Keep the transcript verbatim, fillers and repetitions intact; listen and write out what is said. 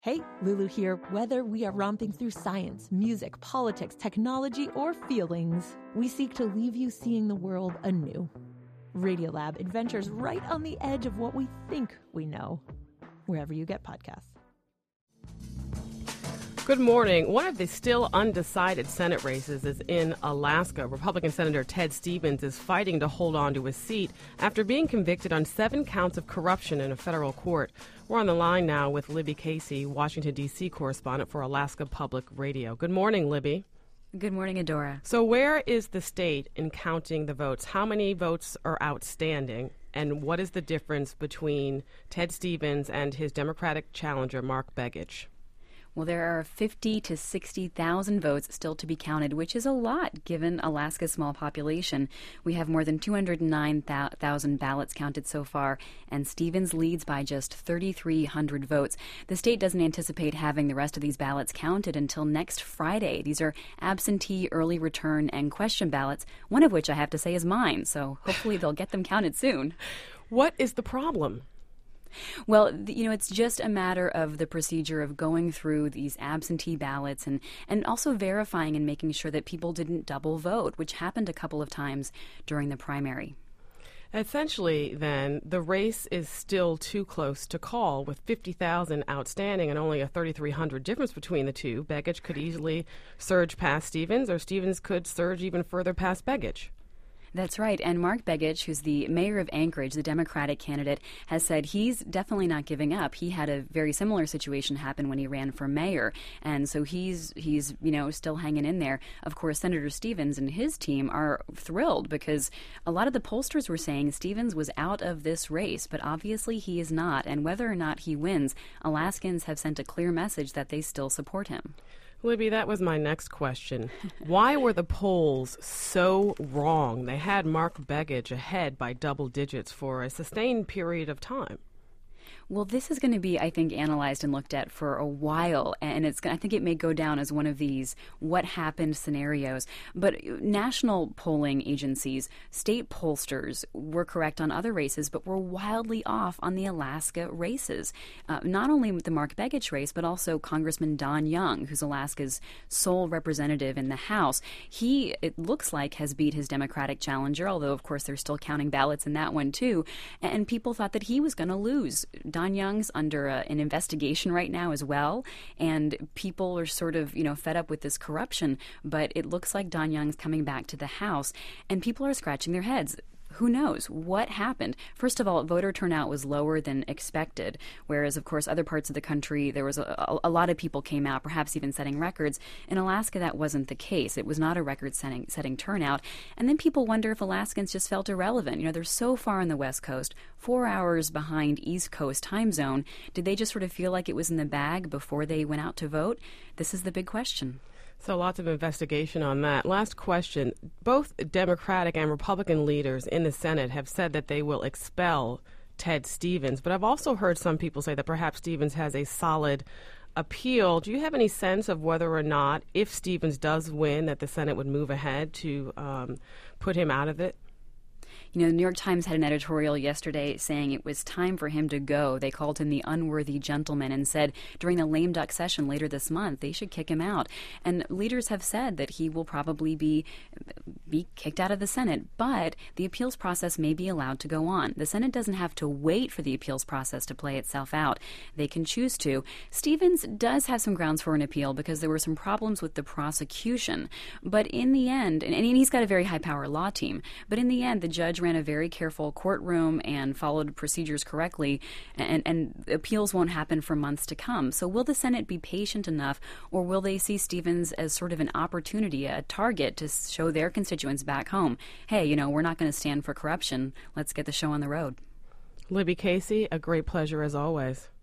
Hey, Lulu here. Whether we are romping through science, music, politics, technology, or feelings, we seek to leave you seeing the world anew. Radiolab adventures right on the edge of what we think we know, wherever you get podcasts. Good morning. One of the still undecided Senate races is in Alaska. Republican Senator Ted Stevens is fighting to hold on to his seat after being convicted on seven counts of corruption in a federal court. We're on the line now with Libby Casey, Washington, D C correspondent for Alaska Public Radio. Good morning, Libby. Good morning, Adora. So where is the state in counting the votes? How many votes are outstanding? And what is the difference between Ted Stevens and his Democratic challenger, Mark Begich? Well, there are fifty to sixty thousand votes still to be counted, which is a lot given Alaska's small population. We have more than two hundred nine thousand ballots counted so far, and Stevens leads by just three thousand three hundred votes. The state doesn't anticipate having the rest of these ballots counted until next Friday. These are absentee, early return, and question ballots, one of which I have to say is mine, so hopefully they'll get them counted soon. What is the problem? Well, you know, it's just a matter of the procedure of going through these absentee ballots and, and also verifying and making sure that people didn't double vote, which happened a couple of times during the primary. Essentially, then, the race is still too close to call, with fifty thousand outstanding and only a three thousand three hundred difference between the two. Begich could easily surge past Stevens, or Stevens could surge even further past Begich. That's right. And Mark Begich, who's the mayor of Anchorage, the Democratic candidate, has said he's definitely not giving up. He had a very similar situation happen when he ran for mayor. And so he's, he's you know, still hanging in there. Of course, Senator Stevens and his team are thrilled because a lot of the pollsters were saying Stevens was out of this race, but obviously he is not. And whether or not he wins, Alaskans have sent a clear message that they still support him. Libby, that was my next question. Why were the polls so wrong? They had Mark Begich ahead by double digits for a sustained period of time. Well, this is going to be, I think, analyzed and looked at for a while, and it's. I think it may go down as one of these what happened scenarios. But national polling agencies, state pollsters were correct on other races, but were wildly off on the Alaska races. Uh, not only with the Mark Begich race, but also Congressman Don Young, who's Alaska's sole representative in the House. He, it looks like, has beat his Democratic challenger, although, of course, they're still counting ballots in that one, too. And people thought that he was going to lose. Don Young's under a, an investigation right now as well, and people are sort of, you know, fed up with this corruption, but it looks like Don Young's coming back to the House, and people are scratching their heads. Who knows what happened? First of all, voter turnout was lower than expected, whereas, of course, other parts of the country, there was a, a lot of people came out, perhaps even setting records. In Alaska, that wasn't the case. It was not a record-setting setting turnout. And then people wonder if Alaskans just felt irrelevant. You know, they're so far on the West Coast, four hours behind East Coast time zone. Did they just sort of feel like it was in the bag before they went out to vote? This is the big question. So lots of investigation on that. Last question. Both Democratic and Republican leaders in the Senate have said that they will expel Ted Stevens, but I've also heard some people say that perhaps Stevens has a solid appeal. Do you have any sense of whether or not, if Stevens does win, that the Senate would move ahead to um, put him out of it? You know, the New York Times had an editorial yesterday saying it was time for him to go. They called him the unworthy gentleman and said during the lame duck session later this month, they should kick him out. And leaders have said that he will probably be be kicked out of the Senate, but the appeals process may be allowed to go on. The Senate doesn't have to wait for the appeals process to play itself out. They can choose to. Stevens does have some grounds for an appeal because there were some problems with the prosecution. But in the end, and, and he's got a very high-power law team, but in the end, the judge ran a very careful courtroom and followed procedures correctly, and, and appeals won't happen for months to come. So will the Senate be patient enough, or will they see Stevens as sort of an opportunity, a target to show their constituents back home, hey, you know, we're not going to stand for corruption. Let's get the show on the road. Libby Casey, a great pleasure as always.